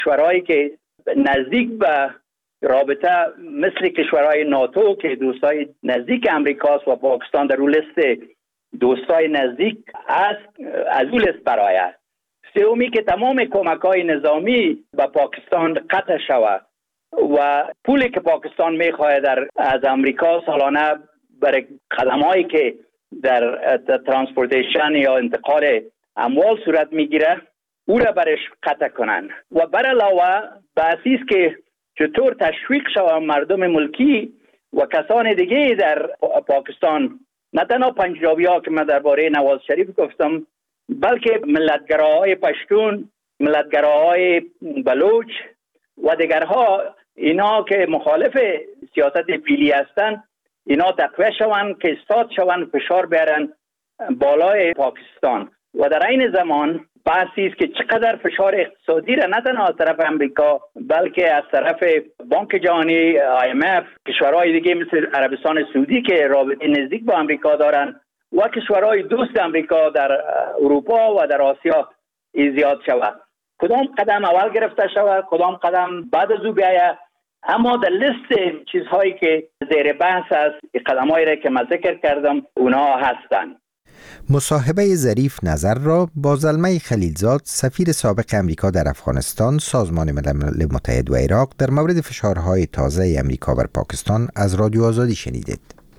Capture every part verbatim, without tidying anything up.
کشورهایی که نزدیک به رابطه مثل کشورهای ناتو که دوستای نزدیک امریکاست و پاکستان در اون لیست دوستای نزدیک است، از اون لیست برآید. سومی که تمام کمک‌های نظامی به پاکستان قطع شود و پولی که پاکستان می‌خواهد در از امریکا سالانه برای خدماتی که در ترانسپورتیشن یا انتقال اموال صورت میگیره او را برش قطع کنن. و بر علاوه بحثی است که چطور تشویق شود مردم ملکی و کسان دیگه در پاکستان، نه تنها پنجابی ها که من درباره نواز شریف گفتم، بلکه ملتگراهای پشتون، ملتگراهای بلوچ و دیگرها، اینا که مخالف سیاست فعلی هستند، اینا تقویه شوند که استاد شوند، فشار بیارن بالای پاکستان. و در این زمان بحثی است که چقدر فشار اقتصادی را نه تنها از طرف امریکا بلکه از طرف بانک جهانی، آی ام اف، کشورهای دیگه مثل عربستان سعودی که رابطه نزدیک با امریکا دارن و کشورهای دوست امریکا در اروپا و در آسیا زیاد شود. کدام قدم اول گرفته شود، کدام قدم بعد از او بیاید، اما در لیست چیزهایی که زیر بحث است، قدمایی را که من ذکر کردم اونا هستند. مصاحبه ظریف نظر را با زلمه خلیلزاد، سفیر سابق امریکا در افغانستان، سازمان ملل متحد و عراق، در مورد فشارهای تازه امریکا بر پاکستان از رادیو آزادی شنیدید.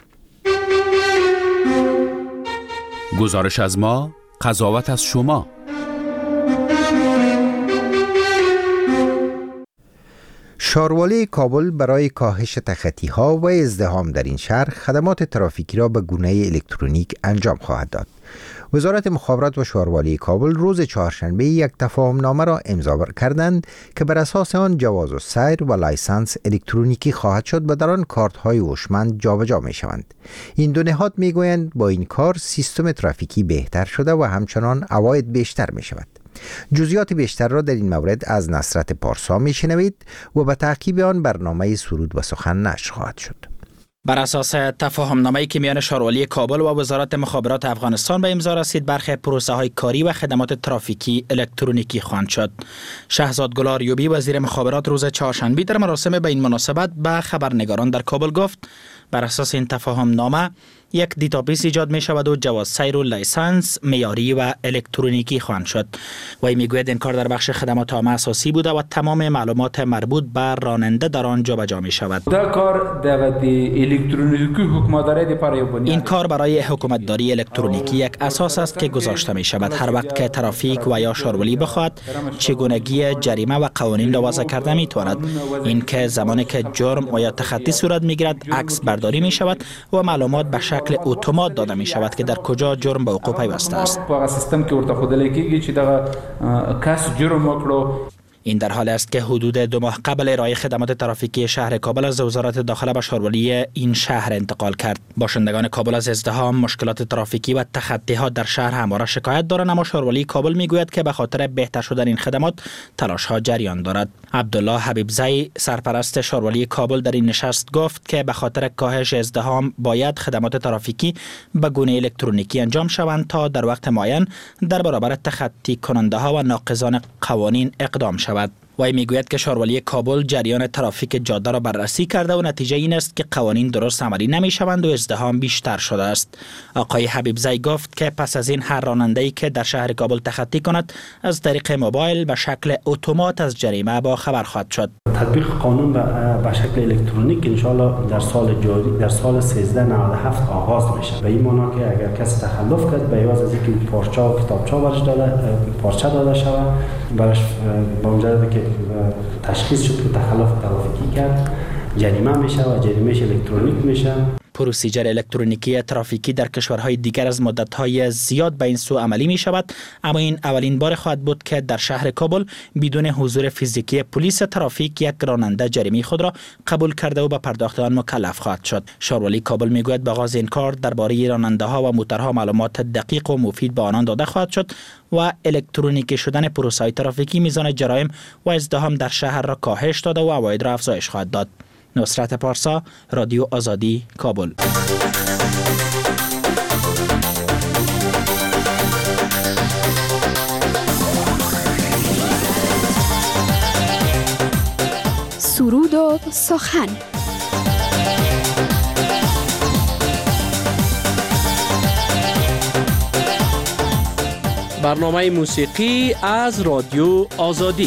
گزارش از ما، قضاوت از شما. شاروالی کابل برای کاهش تخطی‌ها و ازدحام در این شهر خدمات ترافیکی را به گونه الکترونیک انجام خواهد داد. وزارت مخابرات و شاروالی کابل روز چهارشنبه یک تفاهمنامه را امضا کردند که بر اساس آن جواز السیر و لایسنس الکترونیکی خواهد شد و در آن کارت‌های هوشمند جابجا می‌شوند. این دو نهاد می‌گویند با این کار سیستم ترافیکی بهتر شده و همچنان عواید بیشتر می‌شود. جزئیات بیشتر را در این مورد از نصرت پارسا میشنوید و به تعقیب آن برنامه سرود و سخن نشر خواهد شد. بر اساس تفاهمنامه‌ای که میان شاروالی کابل و وزارت مخابرات افغانستان به امضا رسید، برخی پروسه‌های کاری و خدمات ترافیکی الکترونیکی خواهند شد. شهزاد گل آریوبی وزیر مخابرات روز چهارشنبه در مراسم به این مناسبت به خبرنگاران در کابل گفت بر اساس این تفاهمنامه یک دیتابیس ایجاد می شود و جواز سیر و لایسنس معیاری و الکترونیکی خواهند شد. وی میگوید این کار در بخش خدمات عامه اساسی بوده و تمام معلومات مربوط به راننده در آن جابجا می شود. این کار برای حکومتداری الکترونیکی یک اساس است که گذاشته می شود. هر وقت که ترافیک و یا شاروالی بخواد چگونگی جریمه و قوانین را وضع کرده می تواند. این که زمانی که جرم و یا تخطی صورت می گیرد عکس برداری می شود و معلومات به شکل اتومات داده می شود که در کجا جرم به وقوع پیوسته است. این در حال است که حدود دو ماه قبل ارائه خدمات ترافیکی شهر کابل از وزارت داخله به شاروالی این شهر انتقال کرد. باشندگان کابل از ازدحام، مشکلات ترافیکی و تخطی‌ها در شهر همواره شکایت دارند، اما شاروالی کابل میگوید که به خاطر بهتر شدن این خدمات تلاش‌ها جریان دارد. عبدالله حبیبزی سرپرست شاروالی کابل در این نشست گفت که به خاطر کاهش ازدحام باید خدمات ترافیکی به گونه الکترونیکی انجام شوند تا در وقت معین در برابر تخطی کننده‌ها و ناقضان قوانین اقدام شود. وی میگوید که شاروالی کابل جریان ترافیک جاده را بررسی کرده و نتیجه این است که قوانین درست عملی نمی شوند و ازدحام بیشتر شده است. آقای حبیبزی گفت که پس از این هر راننده‌ای که در شهر کابل تخطی کند از طریق موبایل به شکل اتومات از جریمه با خبر خواهد شد. تطبیق قانون به شکل الکترونیک ان شاء الله در سال جاری در سال سیزده نود و هفت آغاز میشه. به این معنی که اگر کسی تخلف کرد به عوض از اینکه پارچه و کتابچه برش داده پارچه داده شود، برش با مجرد که تشخیص شد که تخلف ترافیکی کرد جریمه میشه و جریمهش الکترونیک میشه. پروسیجر الکترونیکی ترافیکی در کشورهای دیگر از مدت‌های زیاد به این سو عملی می شود، اما این اولین بار خواهد بود که در شهر کابل بدون حضور فیزیکی پلیس ترافیک یک راننده جریمه خود را قبول کرده و به پرداخت آن مکلف خواهد شد. شاروالی کابل میگوید به آغاز این کار درباره راننده‌ها و موترها معلومات دقیق و مفید به آنان داده خواهد شد و الکترونیکی شدن پروسه‌های ترافیکی میزان جرایم و ازدحام در شهر را کاهش داده و عواید را افزایش خواهد داد. نصرت پارسا، رادیو آزادی، کابل. سرود و سخن. برنامه موسیقی از رادیو آزادی.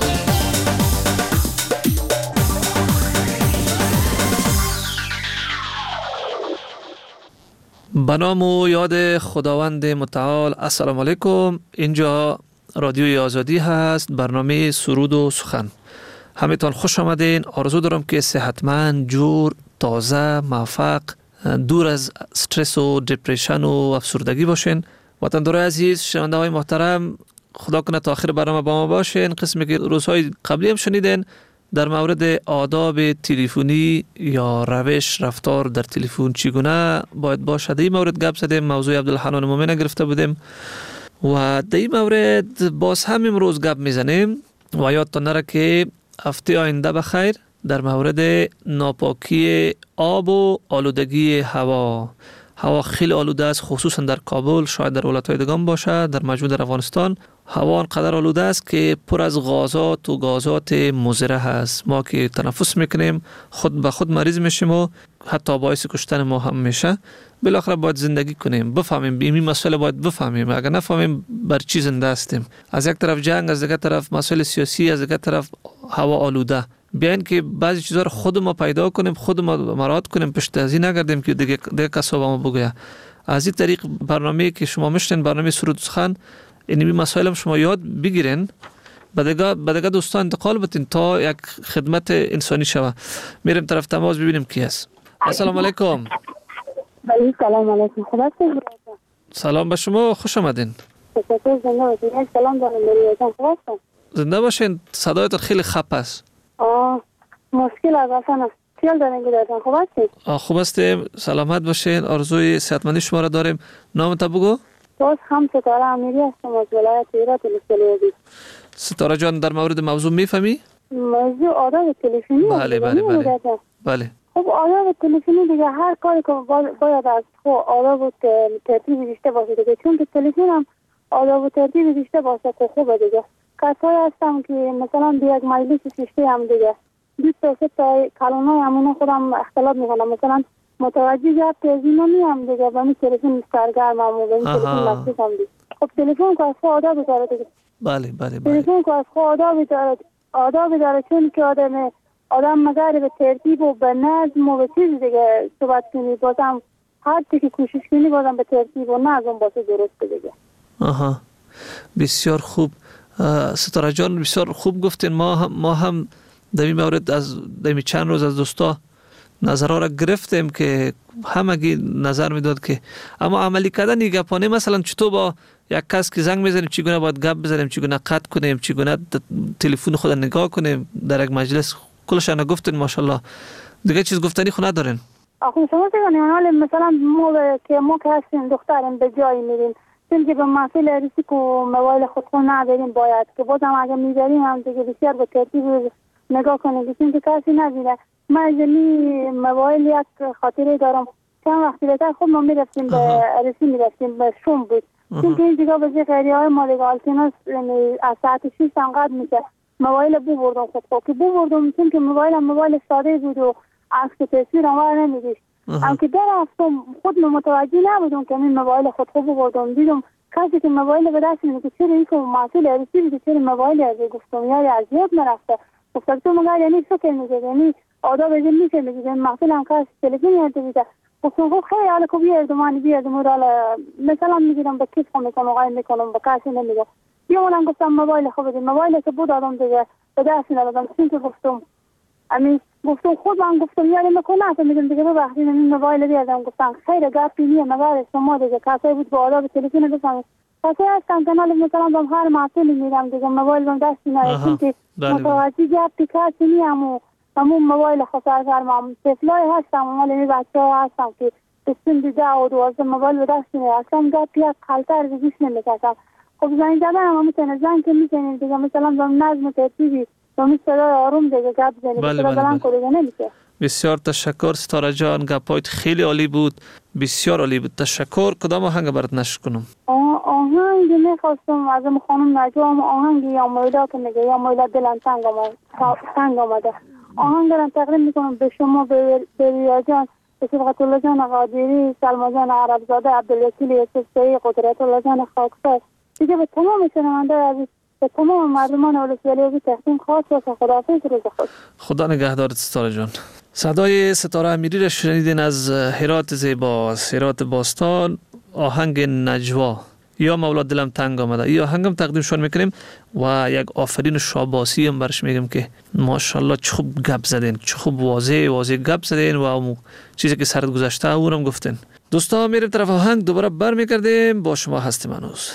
به نام و یاد خداوند متعال. السلام علیکم. اینجا رادیوی آزادی هست، برنامه سرود و سخن. همتان خوش آمدین. آرزو دارم که صحتمند، جور، تازه، موفق، دور از استرس و دپرشن و افسردگی باشین. وطندارای عزیز، شنونده های محترم، خدا کنه تا آخر برنامه با ما باشین. قسمی که روزهای قبلی هم شنیدین در مورد آداب تلفنی یا روش رفتار در تلفن چگونه باید باشد، این مورد گپ زدیم. موضوع عبدالحنان مومن گرفته بودیم و در این مورد باز هم امروز گپ میزنیم. و یادتان نره که هفته آینده بخیر در مورد ناپاکی آب و آلودگی هوا. هوا خیلی آلوده است، خصوصا در کابل، شاید در ولایت‌های دیگه باشه. در مجموع در افغانستان هوا انقدر آلوده است که پر از غازات و گازات مضر هست. ما که تنفس میکنیم خود به خود مریض میشیم و حتی باعث کشتن ما هم میشه. بالاخره باید زندگی کنیم، بفهمیم این مسئله باید بفهمیم. اگر نفهمیم بر چی زنده هستیم. از یک طرف جنگ، از دیگر طرف مسائل سیاسی، از دیگر طرف هوا آلوده. بیاین که بعضی چیزا رو خود ما پیدا کنیم، خود ما مراعات کنیم، پشت از این نگردیم که دیگه دیگه کسا به ما بگه. از این طریق برنامه که شما میشنین، برنامه سرود و سخن، اینمی مسائل هم شما یاد بگیرین، بعد بعد دوستان انتقال بدین تا یک خدمت انسانی شوه. میریم طرف تماس ببینیم کی هست. السلام علیکم. سلام علیکم. خدا کنه. سلام به شما، خوش آمدین. تشکر. زنده باشین. سلام دارم میریزم. خوبه. زنده باشین. صدایتون خیلی خپ است. آه مشکل از اصلا چیل دارین که دارتن. خوب هستید؟ آه خوب هستیم. سلامت باشین. آرزوی صحتمندی شما را داریم. نامت بگو. باز هم ستاره امیری هستم از ولایت ایران تلفزیونی. ستاره جان، در مورد موضوع میفهمی؟ موضوع آداب تلفنی. بله بله بله. بله. خب آداب تلفنی دیگه هر کاری که باید از خود آداب و ترتیب داشته باشه دیگه، چون که تلفن هم آداب و ترتیب داشته باشه که خوبه دیگه. کسایی هستم که مثلا به یک مجلس ششته هم دیگه دو تا سه تا کلمه همونه خودم اختلاف میکنم، مثلا متوجه جب تزینا میم دیگه با می تلفن سرگرم هم و به می تلفن لحظه هم دیگه. خب تلفن که از خود آدابی داره دیگه. بله بله بله. تلفن که از خود آدابی داره، آدابی داره، چون که آدم آدم مگر به ترتیب و به نظم و به چیز دیگه صحبت کنی، بازم هر چی که کوشش کنی بازم به ترتیب و نظم باشه درسته دیگه. آها بسیار خوب. ستاره جان بسیار خوب گفتین. ما هم ما هم در این مورد از در چند روز از دوستا نظرها را گرفتیم که همگی نظر میداد که اما عملی کردن این گپانه، مثلا چطور با یک کس که زنگ میزنیم چگونه باید گپ بزنیم، چگونه قطع کنیم، چگونه تلفن خود نگاه کنیم در یک مجلس، کلش انا گفتین ماشاءالله. دیگه چیز گفتنی خو ندارین؟ آخه شما بگین حالا مثلا ما که ما که هستیم دخترم به جایی میریم، چون که به مسئله ریسک و موبایل خود خود نداریم، باید که بازم اگه میبریم هم دیگه بسیار به ترتیب نگاه کنیم، چون که کسی ندیده. من از این موبایل یک خاطره دارم. چند وقتی بهتر خود ما میرفتیم به ریسی میرفتیم به شوم بود، چون که این دیگه به خیلی های ما دیگه آلتیناس از ساعت شیش هم قد میشه. موبایل بو بردم خود خود که بو بردم، چون که موبایل موبایل ساده بود و عکس تصویر هم ور نمیدیش. هم که در هفتم خود متوجه نبودم که این موبایل خود خود بو بردم. دیدم کسی که موبایل به دست میده که چرا این که مسئول ریسی بود، چرا موبایل ازی گفتم یاری از یاد نرفته. گفتم تو مگر یعنی فکر میگه، یعنی آداب ازی میشه میگه مسئول هم کسی تلفن یاد بیده. گفتم خب خیلی حالا که بیاردم من بیاردم و حالا مثلا میگیرم به کیف خون میکنم آقای میکنم به کسی نمیگه. یه مولم گفتم موبایل خوب بدیم، موبایل که بود آدم دیگه به دست ندادم، چون که گفتم امی گفتم خود من گفتم یاری میکنم تو میگم دیگه ببخشید این موبایل بیاردم. گفتم خیلی گپی نیه، مگر شما دیگه کسایی بود با آداب تلفن بفهمید. کسایی هستن که حالا مثلا با هر معطلی میرم دیگه موبایل بهم دست نمیاد، چون که متوجه گپی کسی نیم و همون موبایل خسار کردم. طفلای هستم ولی می بچه‌ها هستم که سن دیده و دوازده موبایل به دست نمیاد، اصلا گپی از خلطر به گوش نمیکشم. خب زنگ زدن هم میتونه زنگ که میتونیم دیگه مثلا با نظم و ترتیبی با می صدای آروم دیگه گپ بزنیم. بله بله بلند کنه دیگه نمیشه. بسیار تشکر ستاره جان، گپایت خیلی عالی بود، بسیار عالی بود. تشکر. کدام آهنگ برات نشر کنم؟ آهنگ میخواستم از خانم نجوا، آهنگ یا مولا که میگه یا مولا دلم تنگ آمده تنگ آمده آهنگ دارم تقدیم میکنم به شما، به ریا جان، به صبغت الله جان قادری، سلما جان عربزاده، عبدالوکیل یوسفزئی، قدرت الله جان خاکسار، دیگه به تمام شنونده عزیز، به تمام مردمان ولسوالی تقدیم خاص باشه. خداحافظ، روز خود. خدا نگهدارت ستاره جان. صدای ستاره امیری را شنیدین از هرات زیبا، هرات باستان، آهنگ نجوا یا مولا دلم تنگ آمده. این آهنگم تقدیمشون میکنیم و یک آفرین شاباسی هم برش میگم که ماشاءالله چه خوب گپ زدین، چه خوب واضح واضح گپ زدین و اون چیزی که سرت گذشته اونم گفتین. دوستا میریم طرف آهنگ، دوباره برمیگردیم، با شما هستیم هنوز.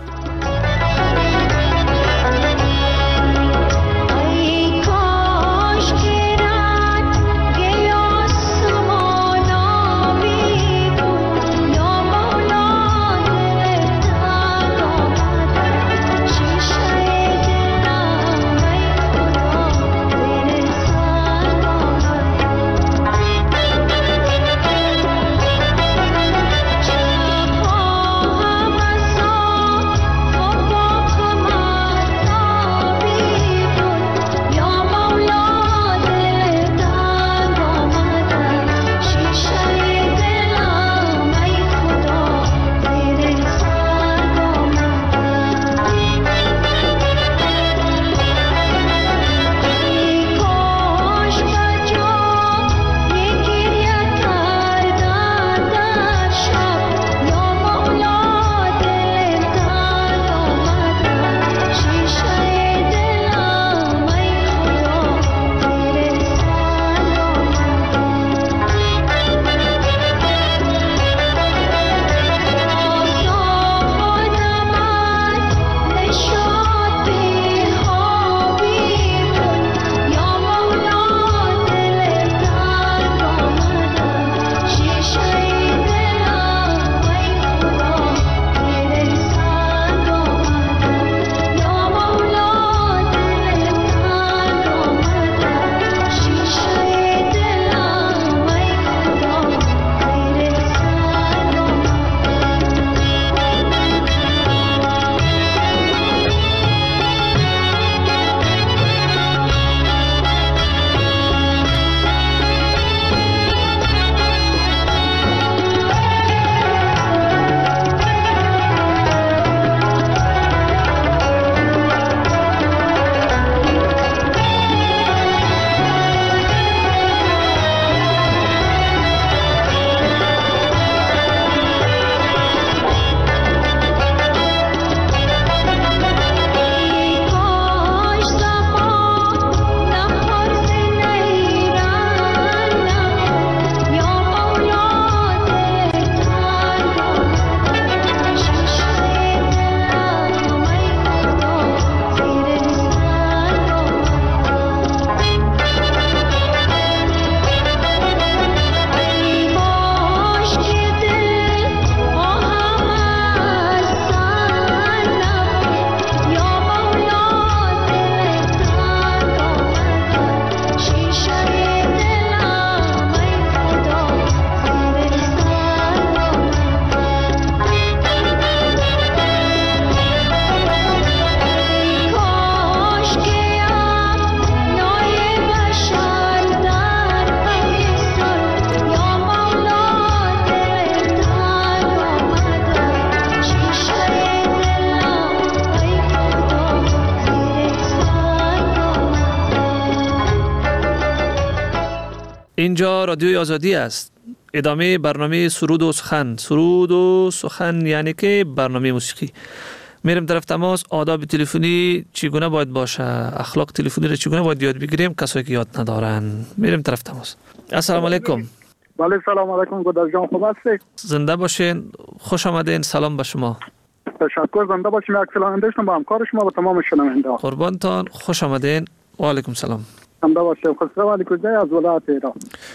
اینجا رادیوی آزادی است. ادامه برنامه سرود و سخن. سرود و سخن یعنی که برنامه موسیقی. میرم طرف تماس. آداب تلفنی چگونه باید باشه؟ اخلاق تلفنی را چگونه باید یاد بگیریم کسایی که یاد ندارن؟ میرم طرف تماس. السلام علیکم. بله سلام علیکم. گودر جان خوب هستی؟ زنده باشین. خوش آمدین. سلام به شما. تشکر. زنده باشین. یک سلام داشتم با همکار شما با تمام شنونده ها. قربانتان. خوش آمدین. و علیکم سلام. زنده باشین. خسرو الکوزی از ولایت ایران.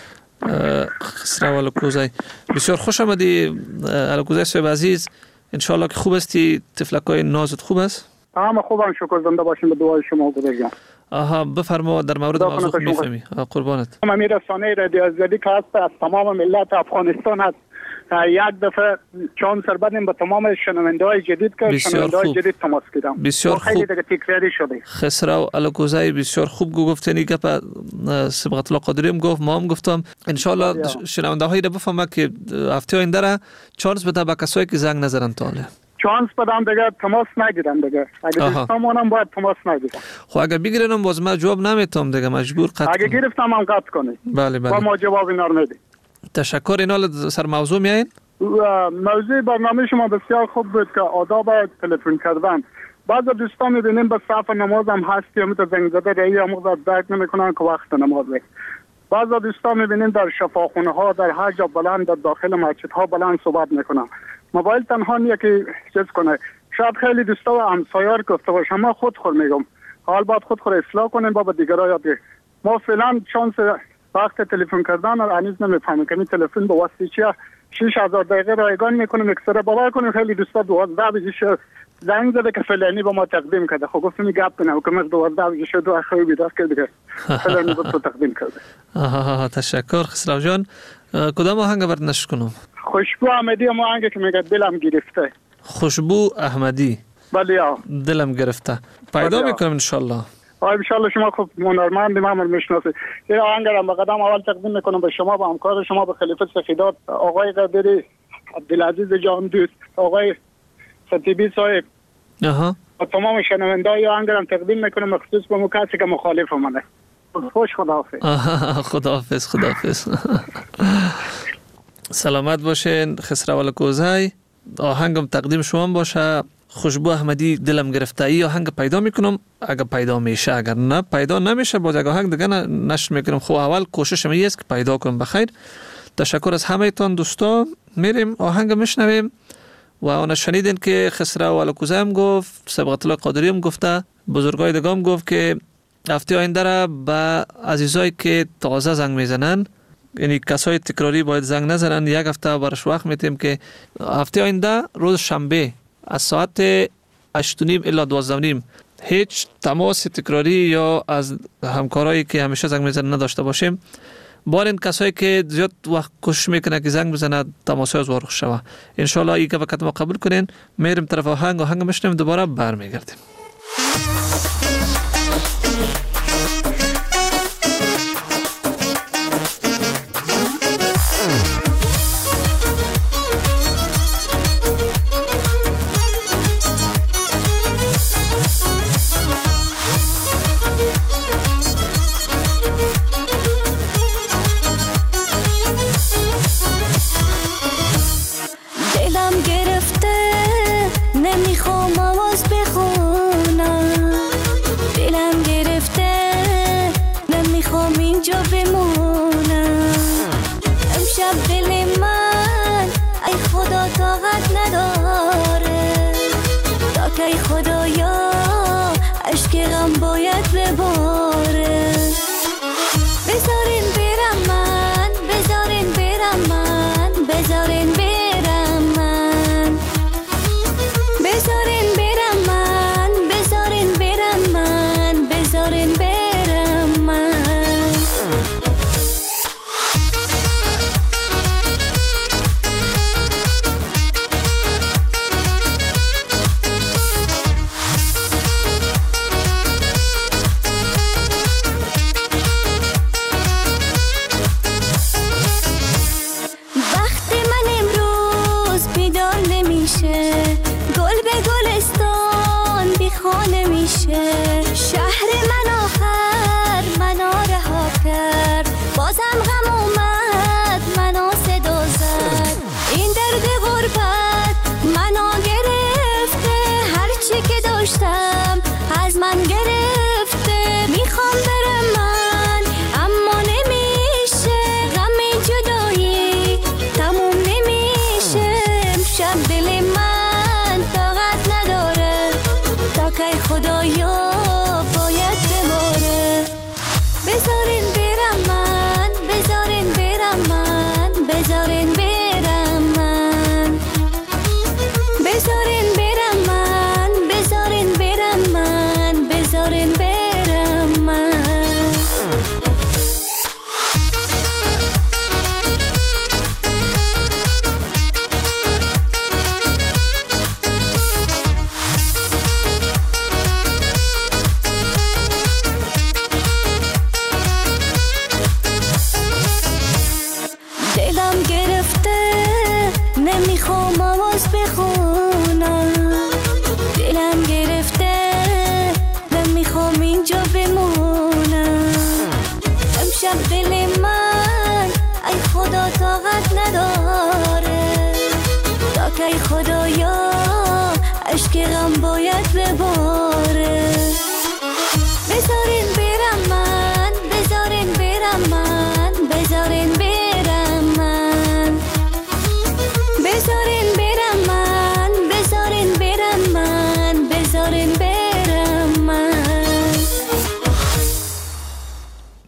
خسرو الکوزی. بسیار خوش آمدی الکوزی صاحب عزیز. ان شاء الله که خوب هستی. طفلکای نازت خوب است؟ همه خوبم شکر. زنده باشین به دعای شما گودر جان. آها بفرما در مورد موضوع میفهمی. قربانت. امیر رسانه رادیو آزادی که هست از تمام ملت افغانستان هست یک دفعه چانس سر بدیم به تمام شنونده‌های جدید که شنونده‌های جدید تماس گیرم. بسیار خوب. خیلی دیگه تکراری شده. خسرو الکوزی بسیار خوب گفتنی که سبقت الله قادری هم گفت، ما هم گفتم. ان شاء الله شنونده‌های رو بفهمه که هفته آینده را چانس بده به کسایی که زنگ نزدن تا حالا. چانس بدم دیگه تماس نگیرم دیگه. اگه دوستامونم باید تماس نگیرم. خب اگه بگیرنم باز ما جواب نمیتونم دیگه، مجبور قطع. اگه گرفتم هم قطع کنی. بله بله. با ما جواب اینا رو میدی. تشکر. اینا سر موضوع میاین؟ موضوع برنامه شما بسیار خوب بود که آداب تلفن کردن. بعضی دوستان میبینیم به صف نماز هم هستی هم زنگ زده رایی هم درک نمیکنن که وقت نمازه. بعضی دوستان میبینیم در شفاخونه ها در هر جا بلند در داخل مسجد ها بلند صحبت میکنن. موبایل تنها نیه که چیز کنه. شاید خیلی دوستا و همسایار گفته باشه، ما خود خور میگم حال باید خود خور اصلاح کنیم با دیگرها یاد بگیریم. ما فعلا شانس وقت تلفن کردن رو هنوز نمیفهمیم که این تلفن به واسطه چیه شش هزار دقیقه رایگان میکنیم. اکثر باور کنیم خیلی دوستا دوازده بجیش زنگ زده که فلانی با ما تقدیم کرده. خب گفتم گپ کنم که من دوازده بجیش دو اخوی بیدار کرده فلانی با تو تقدیم کرده. آها تشکر خسرو جان. کدام آهنگ برات نشر کنم؟ خوشبو احمدی هم آهنگی که میگه دلم گرفته. خوشبو احمدی. بله یا دلم گرفته. پیدا میکنم ان شاء الله. آی ان شاء الله. شما خوب هنرمند من میشناسید. این آهنگ رو به قدم اول تقدیم میکنم به شما، به همکار شما، به خلیفه سفیدات، آقای قادری، عبدالعزیز جان دوست، آقای خطیبی صاحب. آها. و تمام شنونده‌های آهنگ رو تقدیم میکنم مخصوص به کسی که مخالف منه. خوش خداحافظ. خداحافظ خداحافظ. سلامت باشین خسرو الکوزی. آهنگم تقدیم شما باشه. خوشبو احمدی دلم گرفته. ای آهنگ پیدا میکنم اگه پیدا میشه، اگر نه پیدا نمیشه باز اگه آهنگ دیگه نشر میکنم. خب اول کوششم این است که پیدا کنم. بخیر. تشکر از همه تان دوستا. میریم آهنگ میشنویم و اون شنیدین که خسرو الکوزی هم گفت، سبقت الله قادری هم گفته، بزرگای دیگه هم گفت که هفته آینده را به عزیزایی که تازه زنگ میزنن، یعنی کسای تکراری باید زنگ نزنن، یک هفته برش وقت میتیم که هفته آینده روز شنبه از ساعت هشت و نیم الی دوازده و نیم هیچ تماس تکراری یا از همکارایی که همیشه زنگ میزنن نداشته باشیم. بارین کسایی که زیاد وقت کوشش میکنه که زنگ بزنه تماسای از وارخ شوه. ان شاء الله این که وقت ما قبول کنین. میریم طرف آهنگ آهنگ میشنیم دوباره برمیگردیم. دلم گرفته نمیخوام آواز بخون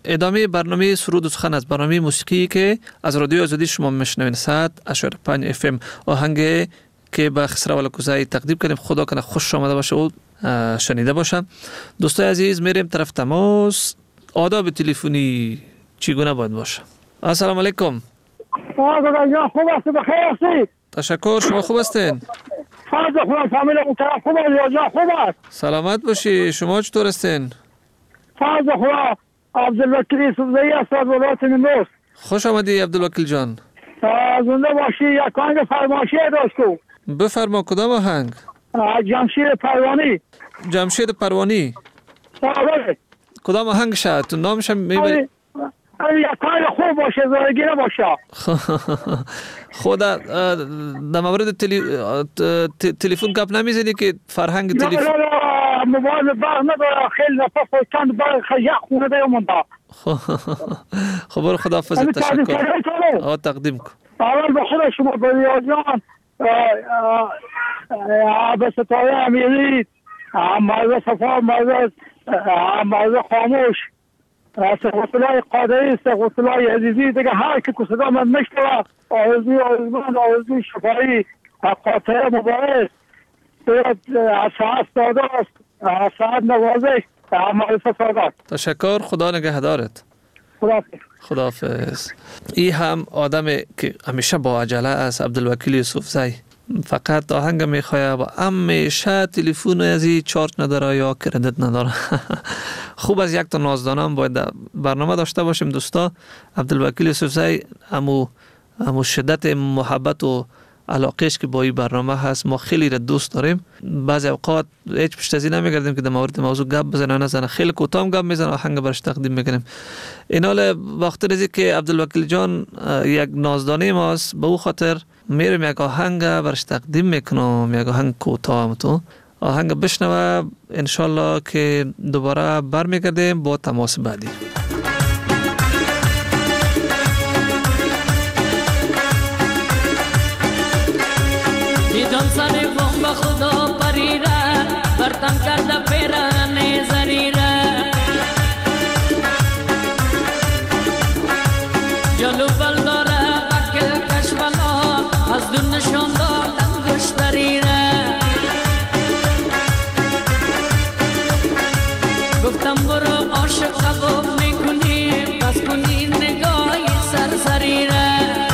ادامه برنامه سرود و سخن از برنامه موسیقی که از رادیو آزادی شما میشنوین صد اشاره پنج اف ام. آهنگ که به خسرو الکوزی تقدیم کردیم خدا کنه خوش آمده باشه و شنیده باشم. دوستای عزیز میریم طرف تماس. آداب تلفنی چگونه باید باشه؟ السلام علیکم. آقا خوب است؟ بخیر هستی؟ تشکر. شما خوب هستین؟ فاز خوب. فامیل محترم خوب است؟ یا خوب است؟ سلامت باشی. شما چطور هستین؟ فاز خوب. عبدالوکیل یوسفزئی است از ولایت نیمروز. خوش آمدی عبدالوکیل جان. زنده باشی. یک آهنگ فرمایشی داشت کو. بفرما. کدام آهنگ؟ جمشید پروانی. جمشید پروانی. آره. کدام آهنگ شد؟ تو نامش هم میبری؟ یک آهنگ خوب باشه، زارگی نباشه. خود در مورد تلفن گپ نمیزنی که فرهنگ تلفن؟ نه نه موبایل برق نداره. خیلی نفس و چند برق یک خونه دیگه مونده. خبر خداحافظ. تشکر. آه تقدیم کن. اول به خود شما به ریاضیان به ستاره امیری، مرزا صفا، مرزا مرزا خاموش، سقوط الله قادری، سقوط الله عزیزی، دیگه هر که که صدا من میشنوه آرزوی آرزوان آرزوی شفایی قاطعه مبارز از ساعت ساداست، از ساعت نوازش، معرفت ساداست. تشکر. خدا نگهدارت. خداحافظ. خداحافظ. این هم آدمی که همیشه با عجله است. عبدالوکیل یوسفزئی فقط آهنگ میخواه و همیشه تلفن ازی چارج نداره یا کردیت نداره. خوب از یک تا نازدانم باید برنامه داشته باشیم دوستا. عبدالوکیل یوسفزئی امو امو شدت محبت و علاقهش که با این برنامه هست ما خیلی را دوست داریم. بعضی اوقات هیچ پشتازی نمیگردیم که در مورد موضوع گپ بزنه نزنه، خیلی کوتاه گپ میزنه آهنگ برش تقدیم میکنیم. این حال وقت رزی که عبدالوکیل جان یک نازدانه ماست، به او خاطر میرم یک آهنگ برش تقدیم میکنم، یک آهنگ کوتاه هم تو آهنگ بشنوه. انشالله که دوباره برمیگردیم با تماس بعدی. دیدم سر بوم به خدا پریره، برتن کرده پیرانه زریره، جلو بل داره اکل کشملا، از دون نشان دادن گشتریره. گفتم برو عاشق قبول میکنی، بس کنی نگاهی سرسریره.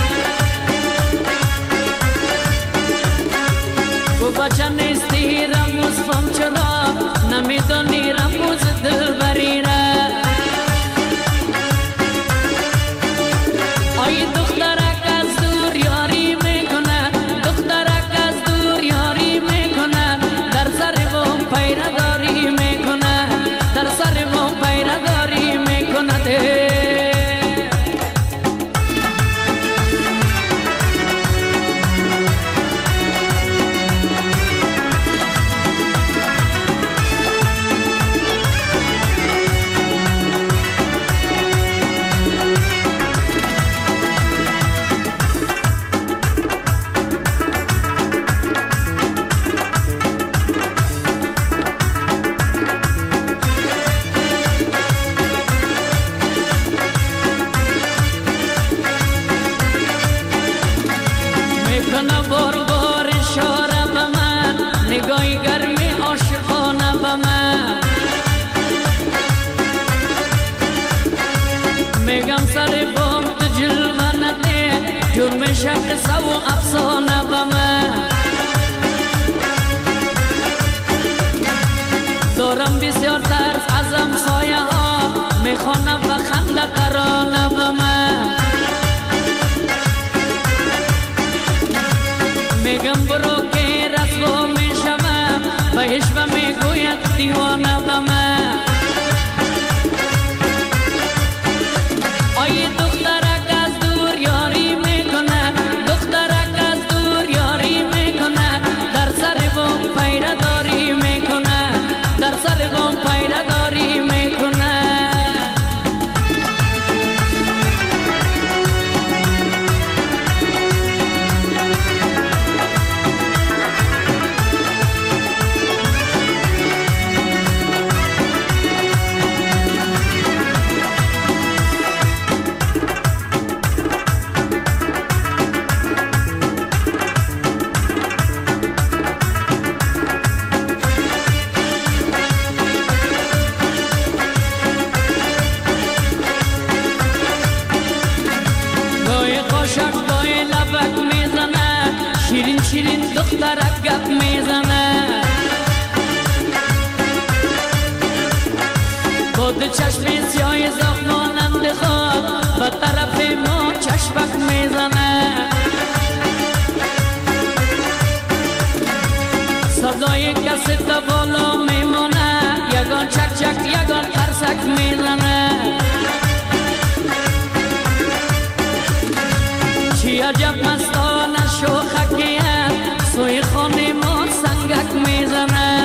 بچه نیستی رموز فهم چرا، نمیدانی رموز دل بریره. آی دخترک از دور یاری میکنه، دخترک از دور یاری میکنه، در سر بوم پیرداری میکنه، در سر بوم پیرداری میکنه ده. شب سو افسانه به من دارم بسیار ترس ازم سایه ها، میخوانم و خنده ترانه به من. میگم برو که رسوا میشم، بهش و میگوید دیوانه به من. آی دخترک از دور یاری میکنه، دخترک از دور یاری میکنه، در سر بوم پیرداری میکنه، در سر بوم پیرداری میکنه. میزنه خود چشم سیاه زخمانند خود به طرف ما چشمک میزنه صدای کسی تا بالا میمونه یگان چک چک یگان قرسک میزنه چی عجب مستانه شوخکیه سوی خانه ما سنگک میزنه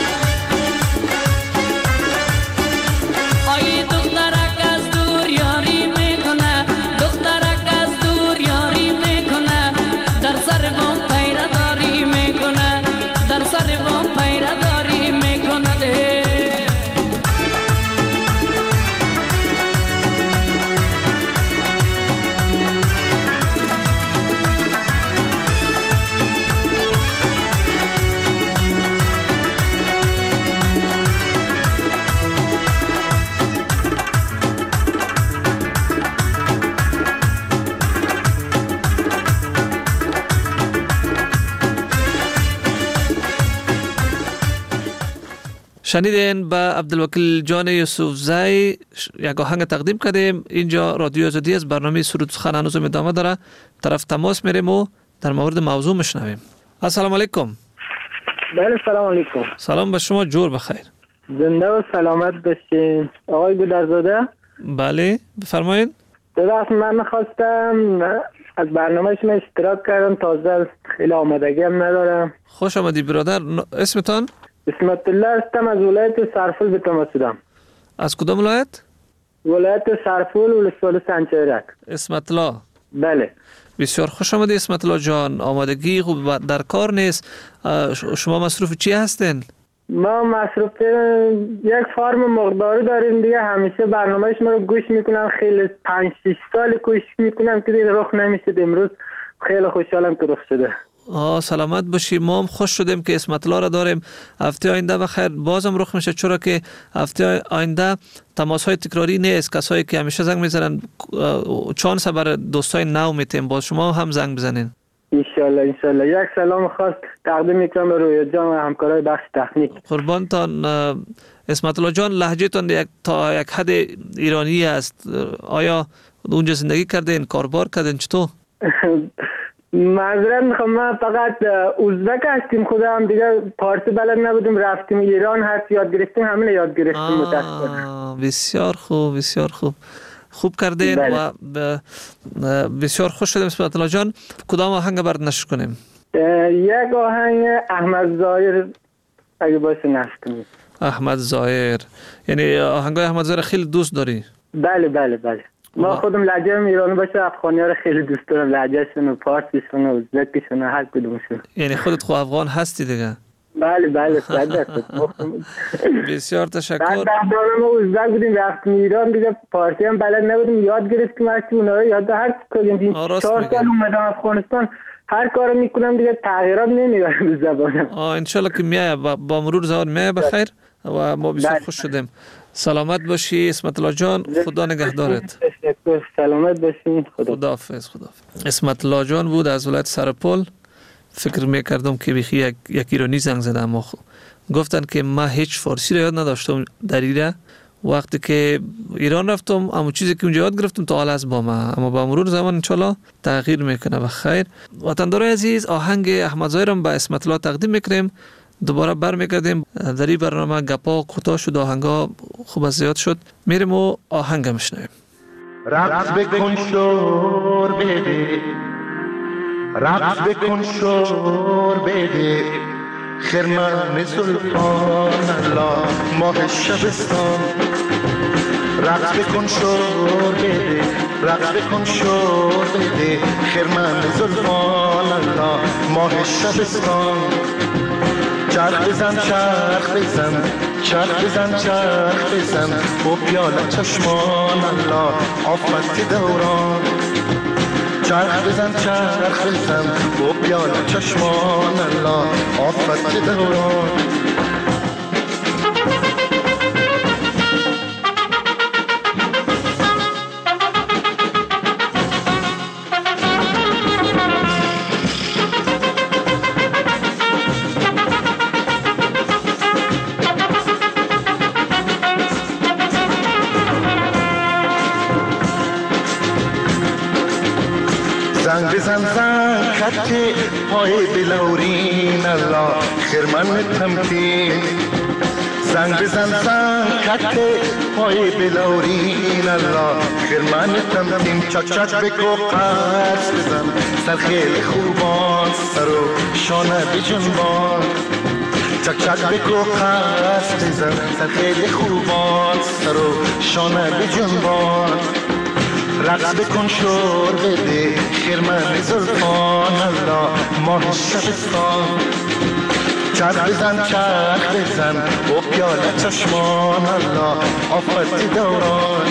آی دخترک از دور یاری میکنه دخترک از دور یاری میکنه در سر ما پیرداری میکنه در سر ما پیرداری میکنه ده شنیدین به عبدالوکیل جان یوسفزی یک آهنگ تقدیم کردیم. اینجا رادیو آزادی از برنامه سرود سخن هنوز ادامه داره. طرف تماس میریم و در مورد موضوع میشنویم. السلام علیکم. بله سلام علیکم. سلام به شما، جور بخیر. زنده و سلامت باشین. آقای گودرزاده؟ بله بفرمایید. درست من میخواستم از برنامه شما اشتراک کردم، تازه خیلی آمادگی هم ندارم. خوش آمدی برادر. اسمتان؟ اسمت الله هستم، از ولایت سرپل به تماس شدم. از کدام ولایت؟ ولایت سرپل، ولسوالی سنچرک. اسمت الله. بله. بسیار خوش آمدی اسمت الله جان. آمادگی خوب در کار نیست. شما مصروف چی هستین؟ ما مصروف یک فارم مقداری داریم دیگه. همیشه برنامه شما رو گوش میکنم، خیلی پنج شش سال گوش میکنم که دیگه رخ نمیشد. امروز خیلی خوشحالم که رخ شده. آه سلامت باشی. ما هم خوش شدیم که اسمت الله را داریم. هفته آینده بخیر بازم رخ میشه، چرا که هفته آینده تماس های تکراری نیست. کسایی که همیشه زنگ میزنن چانس بر دوستای نو میتیم، باز شما هم زنگ بزنین انشالله. انشالله. یک سلام خاص تقدیم میکنم به رویا جان و همکارای بخش تکنیک. قربانتان. اسمت الله جان لهجه تان یک تا یک حد ایرانی است. آیا اونجا زندگی کردین، کاربار کردین، چطور؟ معذرت میخوام، ما فقط ازبک هستیم، خدا هم دیگه پارسی بلد نبودیم، رفتیم ایران هست یاد گرفتیم، همین یاد گرفتیم متاسفانه. بسیار خوب بسیار خوب خوب کردین. بله. و بسیار خوش شدیم اسمت الله جان. کدام آهنگ برات نشر کنیم؟ یک آهنگ احمد ظاهر اگه باشه نشر کنیم. احمد ظاهر، یعنی آهنگای احمد ظاهر خیلی دوست داری؟ بله بله بله. ما خودم لهجه ایرانی باشه افغانی ها رو خیلی دوست دارم، لهجهشون و پارسیشون و ازبکشون و هر کدومشون. یعنی خودت خو افغان هستی دیگه؟ بله بله صد درصد. بسیار تشکر. بعد دوران ما ازبک بودیم رفتیم ایران دیگه، پارسی هم بلد نبودیم، یاد گرفتیم هرچی اونها رو یاد هر کدوم. چهار سال اومدم افغانستان، هر کارو میکنم دیگه تغییرات نمیاد به زبانم. آه انشالله که میای با مرور زمان میای بخیر و ما بسیار خوش شدیم. سلامت باشی اسمت الله جان، خدا نگهدارت. سلامت باشین. خدا خداحافظ. خداحافظ. اسمت الله جان بود از ولایت سرپل. فکر میکردم که بخی یک, یک ایرانی زنگ زده، اما گفتن که ما هیچ فارسی را یاد نداشتم در ایران. وقتی که ایران رفتم اما چیزی که اونجا یاد گرفتم تا حال از با ما، اما با مرور زمان انشالله تغییر میکنه. و خیر وطندارای عزیز، آهنگ احمد ظاهر به اسمت الله تقدیم میکنیم. دوباره برمیگردیم. در این برنامه گپا کوتاه شد، آهنگا خوب از زیاد شد، میریم و آهنگ میشنویم. رقص بکن شور بده، رقص بکن شور بده، خرمن زلفان الله ماه شبستان. رقص بکن شور بده، رقص بکن شور بده، خرمن زلفان الله ماه شبستان. چرخ بزن چرخ بزن چرخ بزن چرخ بزن با پیاله چشمان الله آفت دوران. چرخ بزن چرخ بزن با پیاله چشمان الله آفت دوران. زنگ بزن زنگ کته پای بلورین الله خرمن تمکین زنگ بزن زنگ کته پای بلورین الله خرمن تمکین چک چک بکو قرص بزن سر خیلی خوبان سر و شانه بجنبان چک چک بکو قرص بزن سر خیلی خوبان سر و شانه بجنبان رقص بکن شور بده خرمن زلفان الله ماه شبستان چرخ بزن چرخ بزن و پیاله چشمان الله آفت دوران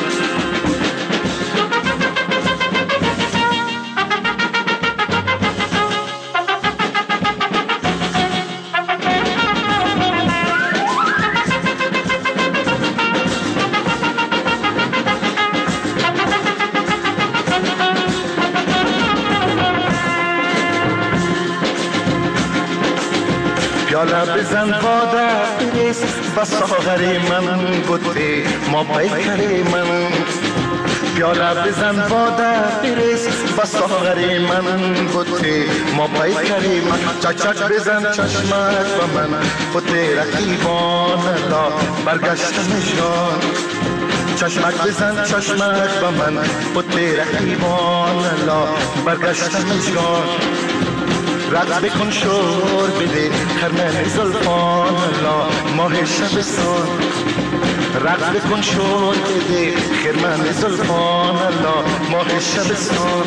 پیاله بزن باده بریز و ساغر من بوده ما بیکر من پیاله بزن باده بریز و ساغر من بوده ما بیکر من چک چک بزن چشمک و من بوده رقیبان الله برگشتم جان چشمک بزن چشمک و من بوده رقیبان الله برگشتم جان رقص بکن شور بده خرمن زلفان الله ماه شبستان رقص بکن شور بده خرمن زلفان الله ماه شبستان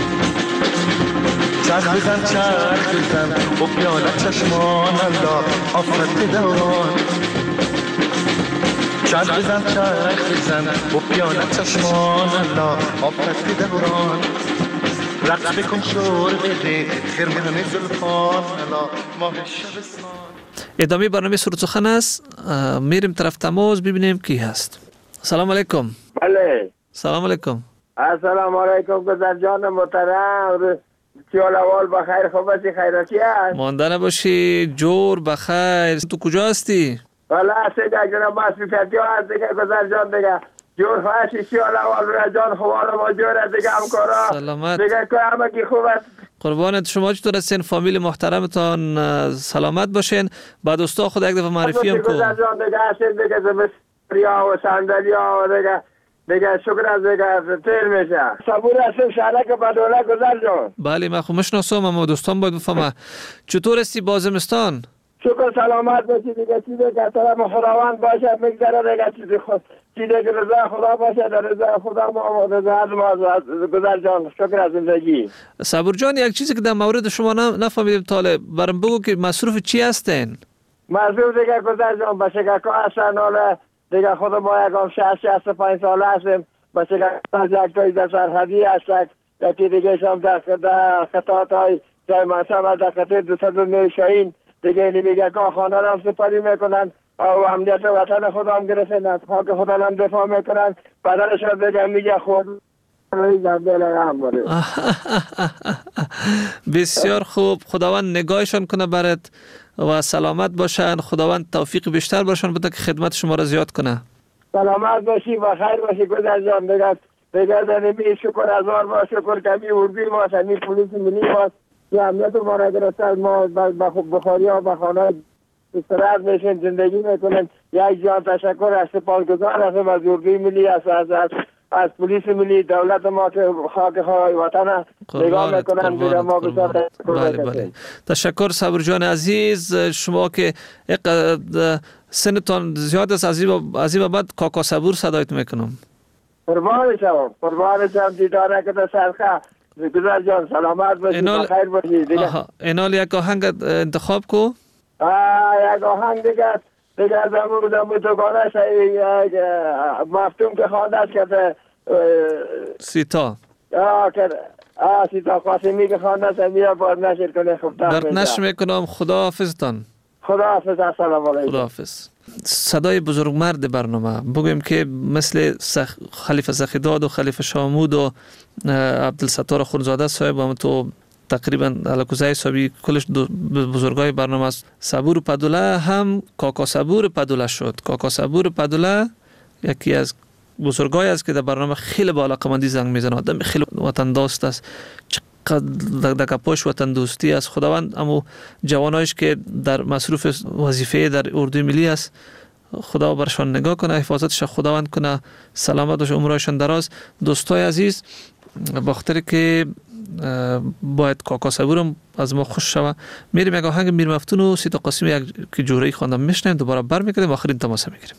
چرخ بزن چرخ بزن و پیاله چشمان الله آفت دوران چرخ بزن چرخ بزن و پیاله چشمان الله آفت دوران رقص بکن شور بده خرمن زلفان الله ماه شبستان. ادامه برنامه سرود سخن است. میریم طرف تماس ببینیم کی هست. سلام علیکم. بله. سلام علیکم. السلام علیکم گذر جان محترم. چیال اول بخیر خوب هستی خیراتی هست؟ مانده نباشی جور بخیر. تو کجا هستی؟ بله هستی اگر ما سفیتی هست دیگه گذر جان دیگه جور خواهشی چیال اول را جان خوال ما جور دیگه همکارا سلامت دیگه که همه کی خوب است. قربانت شما چطور هستین؟ فامیل محترمتان سلامت باشین. بعد دوستا خود یک دفعه معرفی هم کو. گذر جان دیگه هستین دیگه زمستریا و صندلیا و دیگه دیگه شکر از دیگه تیر میشه. صبور هستیم شهرک بدوله گذر جان. بله من خوب مشناسم اما دوستان باید بفهمه. چطور هستی با زمستان؟ شکر سلامت باشی دیگه چیزی که طرف خداوند باشه میگذره دیگه چیزی خود چیزی که رضا خدا باشه در رضا خدا ما رضا از ما گذر جان شکر از زندگی. صبور جان یک چیزی که در مورد شما نفهمیدم طالب برام بگو که مصروف چی هستین؟ مصروف دیگه گذر جان باشه که که هستن حالا دیگه خود ما یکم شصت شصت و پنج ساله هستیم باشه که از یک تایی در سرحدی هستن یکی دیگه شما در خطاط های جای منصب از در خطه دو صد و نیشاین دیگه نمیگه که خانه را هم سپاری میکنن و امنیت وطن خدا هم گرفتن از خاک خدا هم دفاع میکنن پدرش را دیگه میگه خود بسیار خوب خداوند نگاهشان کنه برات و سلامت باشن خداوند توفیق بیشتر باشن بده که خدمت شما را زیاد کنه. سلامت باشی و خیر باشی گذر جان دیگه دیگه دنمی شکر هزار با شکر کمی اردوی ما سمی پولیس ملی ما که امنیت ما را گرفته ما بخاری ها و خانه استراحت میشن زندگی میکنن. یک جان تشکر از سپاسگزار هستم از اردوی ملی از از از از پلیس ملی دولت ما که خاک خواهی وطن نگاه میکنن دیگه ما بسیار بله بله تشکر صبر جان عزیز. شما که سنتان زیاد است از این بعد کاکا صبور صدایت میکنم. قربان شما قربان شما دیداره که در سرخه گذر جان سلامت باشی بخیر باشی دیگه. اینال یک آهنگ انتخاب کو. آه یک آهنگ دیگه دیگه از امور دمو تو گانه شایی مفتوم که خانده است که سیتا آه که آه سیتا قاسمی که خانده است میره باز نشر کنه خوب درد نشر میکنم. خدا حافظتان. خدا حافظ. السلام علیکم. خدا حافظ. صدای بزرگمرد برنامه بگویم که مثل سخ... خلیفه زخیداد و خلیفه شامود و عبدالستار خونزاده صاحب هم تو تقریبا علاکوزای صاحبی کلش بزرگای برنامه است. صبور پدوله هم کاکا صبور پدوله شد. کاکا صبور پدوله یکی از بزرگای است که در برنامه خیلی با علاقمندی زنگ میزنه. آدم خیلی وطن دوست است. دکپاش وطن دوستی است. خداوند امو جوانایش که در مصروف وظیفه در اردوی ملی است خدا برشان نگاه کنه، حفاظتش خداوند کنه، سلامت باشه، عمرشان دراز. دوستای عزیز، بخاطر که باید کاکا صبورم از ما خوش شوه، میریم یک آهنگ میر مفتون و سیتا قاسمی یک که جوره‌ای خواندم میشنیم، دوباره برمیگردیم آخرین تماس میگیریم.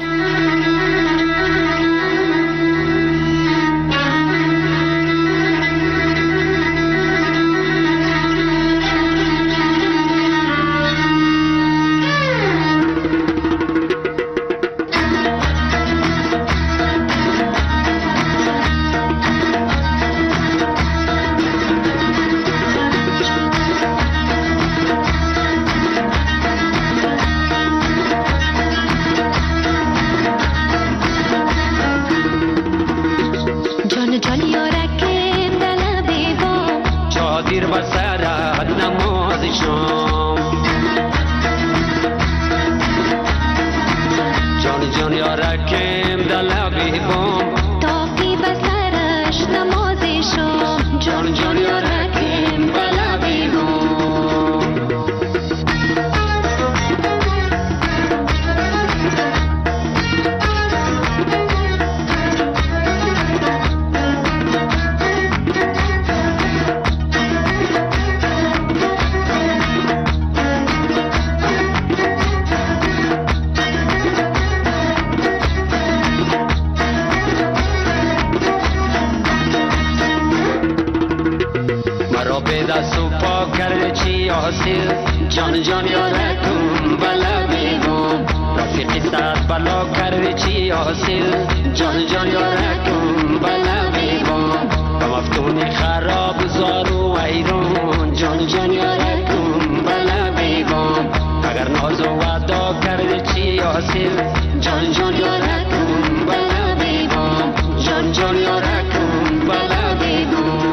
جان جان یارکم بلا بیگم رفیقی ساعت بلا کردی چی حاصل جان جان یارکم بلا بیگم مفتونی خراب زارو ویرون جان جان یارکم بلا بیگم اگر ناز و وعدا کردی چی حاصل جان جان یارکم بلا بیگم جان جان یارکم بلا بیگم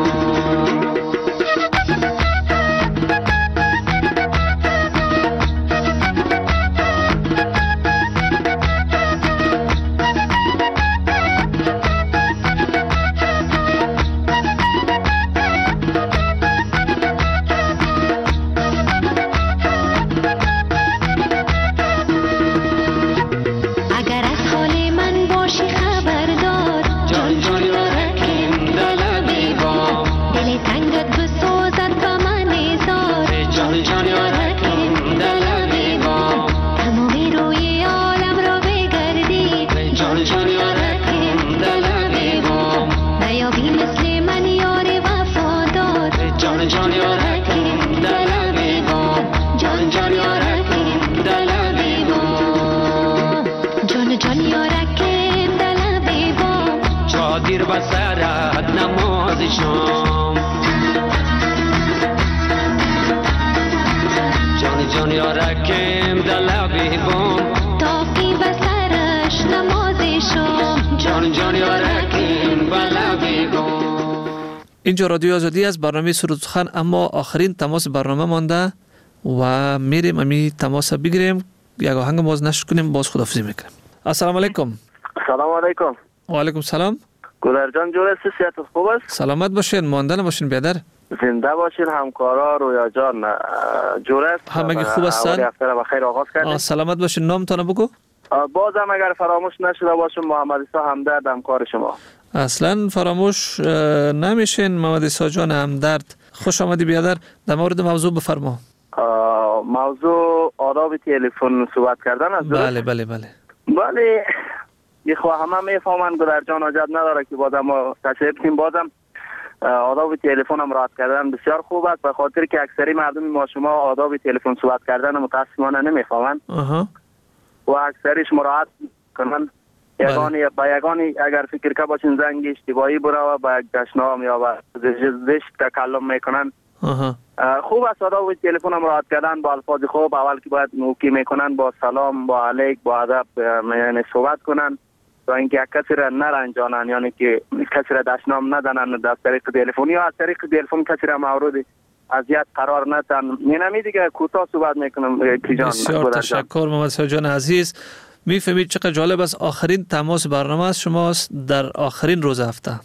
اینجا رادیو آزادی است، برنامه سرود سخن، اما آخرین تماس برنامه مانده و میریم امی تماس بگیریم، یک آهنگ باز نشر کنیم، باز خداحافظی میکنیم. السلام علیکم. سلام علیکم. و علیکم سلام. گلر جان جور است؟ صحت خوب است؟ سلامت باشین، مانده نباشین بیادر. زنده باشین همکارا، رویا جان جور است؟ همگی خوب هستن؟ هفته را بخیر آغاز کردیم. سلامت باشین، نامتون بگو. بازم اگر فراموش نشده باشم محمد عیسی همدرد همکار شما. اصلا فراموش نمیشین محمد عیسی جان همدرد. خوش آمدی بیادر، در مورد موضوع بفرما. موضوع آداب تلفن صحبت کردن است. بله بله بله بله یه خواه همه میفهمن گلر جان حاجت نداره که بازم ما تشریف کنیم. بازم آداب تلفن هم رعایت کردن بسیار خوب است، به خاطر که اکثری مردم ما شما آداب تلفن صحبت کردن متاسفانه نمیفهمن و اکثریش مراعات کنن. یگانی با یگانی اگر فکر که باشین زنگ اشتباهی برا و با یک دشنام یا با زشت تکلم میکنن. خوب است آداب تلفن هم رعایت کردن با الفاظ خوب. اول که باید نوکی میکنن با سلام، با علیک، با ادب یعنی صحبت کنن تا اینکه یک کسی را نرنجانن، یعنی که کسی را دشنام ندنن در طریق تلفن یا از طریق تلفن کسی را مورد اذیت قرار ندن. اینمی دیگه کوتاه صحبت میکنم کی جان. بسیار تشکر محمد عیسی جان عزیز. میفهمید چقدر جالب است، آخرین تماس برنامه است شماست در آخرین روز هفته.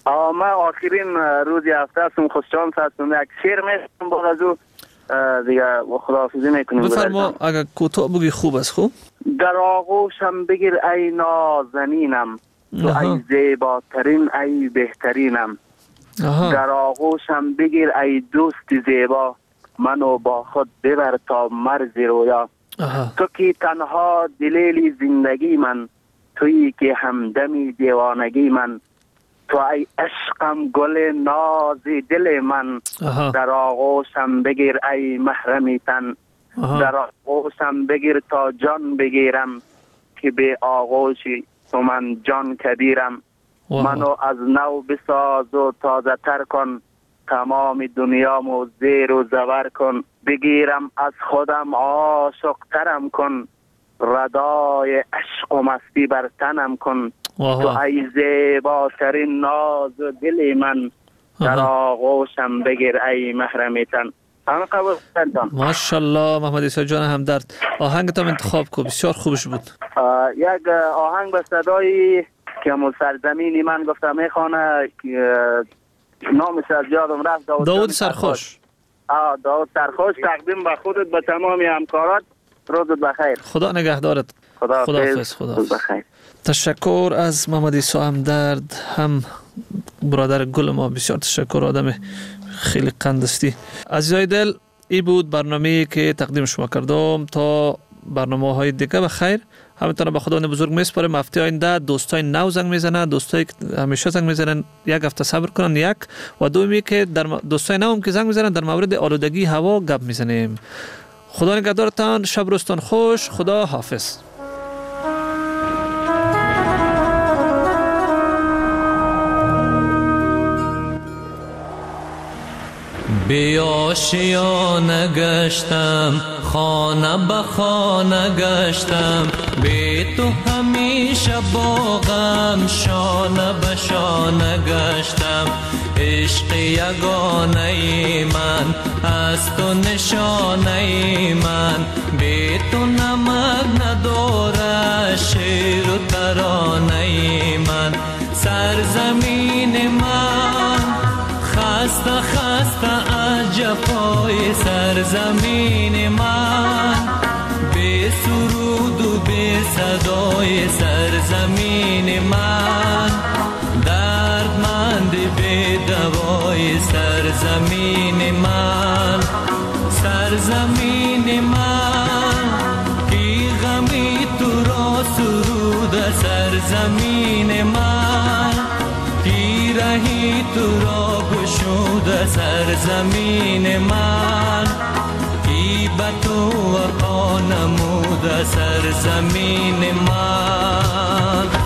من آخرین روزی هفته هستم، خوششانس هستم. یک شعر میخونم بعد از او دیگه خداحافظی میکنیم. بفرما اگر کوتاه بگی خوب است. خوب در آغوشم بگیر ای نازنینم، تو ای زیباترین ای بهترینم. آها. در آغوشم بگیر ای دوست زیبا، منو با خود ببر تا مرز رویا. آها. تو که تنها دلیل زندگی من، تویی که همدمی دیوانگی من. تو ای عشقم گل ناز دل من. آها. در آغوشم بگیر ای محرمی تن. آها. در آغوشم بگیر تا جان بگیرم، که به آغوش تو من جان کبیرم. منو از نو بساز و تازه تر کن، تمام دنیامو زیر و زبر کن. بگیرم از خودم عاشق ترم کن، ردای عشق و مستی بر تنم کن. تو ای زیباترین ناز و دل من، در آغوشم بگیر ای محرمی تن. همه قبول کردم. ماشاءالله محمد عیسی جان همدرد، آهنگتم انتخاب کو، بسیار خوبش بود. یک آهنگ به صدای که مو سرزمینی من گفتم میخوانه، نامش از یادم رفت. داود, داود سرخوش. آه داود سرخوش. تقدیم به خودت، به تمام همکارات. روزت بخیر. خدا نگهدارت. خدا حافظ. خدا بخیر. تشکر از محمد عیسی همدرد، هم برادر گل ما. بسیار تشکر، آدم خیلی قندستی. عزیزای دل، ای بود برنامه‌ای که تقدیم شما کردم. تا برنامه‌های دیگه بخیر. همینطور به خداوند بزرگ میسپارم. هفته آینده دوستای نو زنگ میزنن، دوستای همیشه زنگ میزنن، یک هفته صبر کنن. یک و دومی که در دوستای نو هم که زنگ میزنن در مورد آلودگی هوا گپ میزنیم. خدا نگهدارتان. شب روزتان خوش. خدا حافظ. بی آشیانه گشتم، خانه به خانه گشتم، بی تو همیشه با غم شانه به شانه گشتم. عشق یگانه من از تو نشانه من، بی تو نمک نداره شعر و ترانه من. سرزمین من خسته خسته از جفای سرزمین من، بی سرود و بی صدای سرزمین من. دردمند بی دوای سرزمین من. سرزمین من کی غمی تو را سرود سرزمین من، کی رهی تو را گشود سرزمین من، کی به تو وفا نمود سرزمین من.